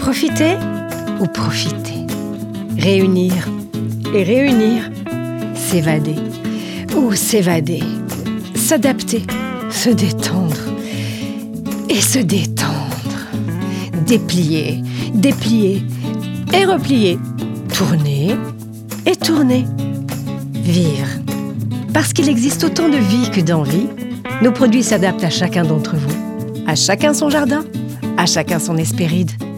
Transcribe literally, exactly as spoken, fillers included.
Profiter ou profiter. Réunir et réunir. S'évader ou s'évader. S'adapter, se détendre et se détendre. Déplier, déplier et replier. Tourner et tourner. Vivre. Parce qu'il existe autant de vie que d'envie, nos produits s'adaptent à chacun d'entre vous. À chacun son jardin, à chacun son Hespéride.